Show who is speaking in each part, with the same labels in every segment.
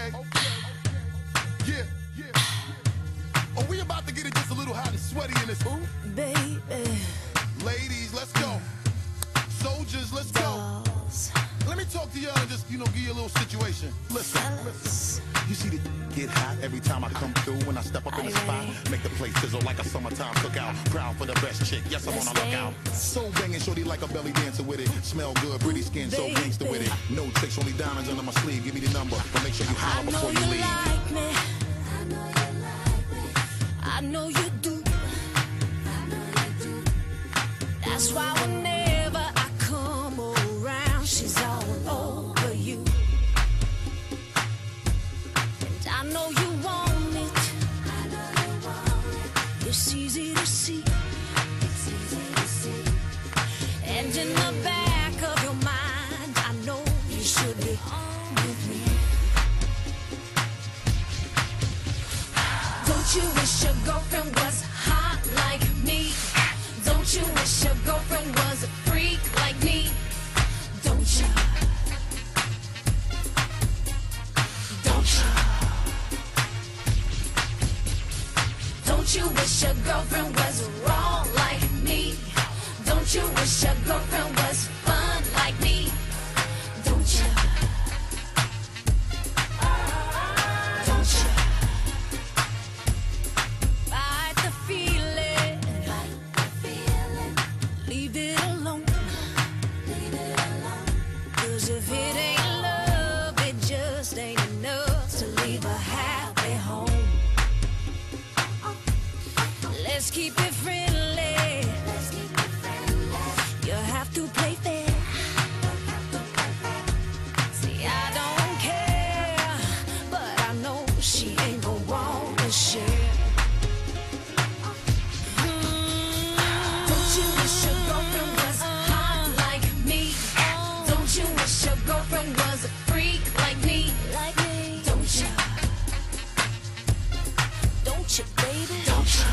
Speaker 1: Okay. Yeah. Oh, we about to get it just a little hot and sweaty in this. Ooh.
Speaker 2: Baby.
Speaker 1: Ladies, let's go. Soldiers, let's go. Let me talk to y'all and just, give you a little situation. Listen. You see the get hot every time I come through. When I step up in the spot, make the place sizzle like a summertime cookout. Proud for the best chick, yes, I'm on a lookout. So banging, shorty like a belly dancer with it. Smell good, pretty skin, so gangster with it. No tricks, only diamonds under my sleeve. Give me the number, but make sure you holler before you leave.
Speaker 2: Like me. I know you like me. I know you do. That's why whenever I come around, she's all over you. And I know you want it. I know you want it. It's easy to see. It's easy to see. And in the back of your mind, I know you should be on with me. Don't you wish your girlfriend was hot like me? Don't you wish your girlfriend was a freak like me? Don't you? Don't you? Don't you wish your girlfriend was raw like me? Don't you wish your girlfriend was fun like me? Don't you? Don't you? Fight the feeling. Leave it alone. Cause if it ain't love, it just ain't enough to leave a happy home. Let's keep it friendly. You have to play fair. See, I don't care, but I know she ain't gonna want to share. Don't you wish your girlfriend was hot like me? Don't you wish your girlfriend was a freak like me? Don't you? Don't you, baby? Don't you?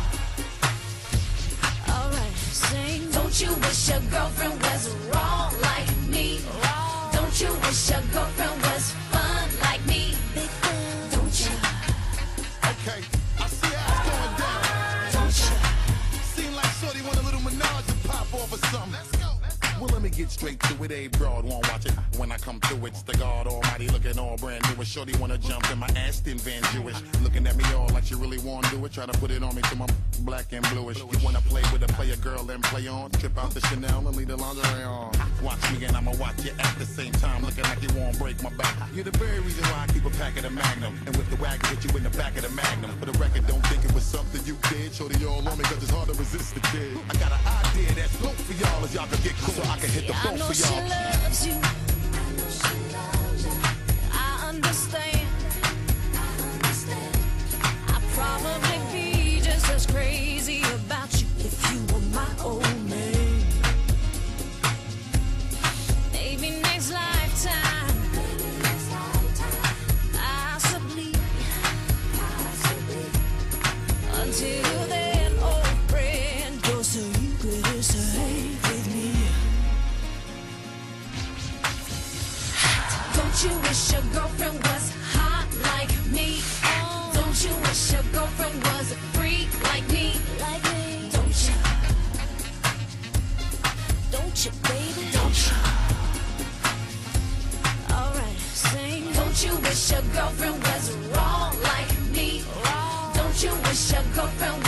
Speaker 2: Alright, sing. Don't you wish your girlfriend was raw like me? Don't you wish your girlfriend was fun like me? Don't you?
Speaker 1: Okay, I see how it's going down.
Speaker 2: Don't you?
Speaker 1: Seem like shorty want a little menage to pop off or something. Let's go. Well, let me get straight to it. A broad won't watch it. When I come through, it's the God Almighty looking all brand new. Shorty wanna jump in my Aston Van Jewish. Looking at me all like she really wanna do it. Try to put it on me till I'm black and bluish. You wanna play with a player girl and play on? Trip out the Chanel and leave the lingerie on. Watch me and I'ma watch you at the same time. Looking like you won't break my back. You're the very reason why I keep a pack of the Magnum. And with the wagon, hit you in the back of the Magnum. For the record, don't think it was something you did. Shorty all on me cause it's hard to resist the kid. I got an idea that's dope for y'all as y'all can get cool. So I can hit the boat for y'all.
Speaker 2: She loves you. I understand. I'd probably be just as crazy about you if you were my old man. Maybe next lifetime. Possibly. Until then, old friend, you're so ubiquitous with me. Don't you wish your girlfriend was hot like me? Don't you wish your girlfriend was a freak like me? Don't you? Don't you, baby? Don't you? Alright, sing. Don't you wish your girlfriend was raw like me? Don't you wish your girlfriend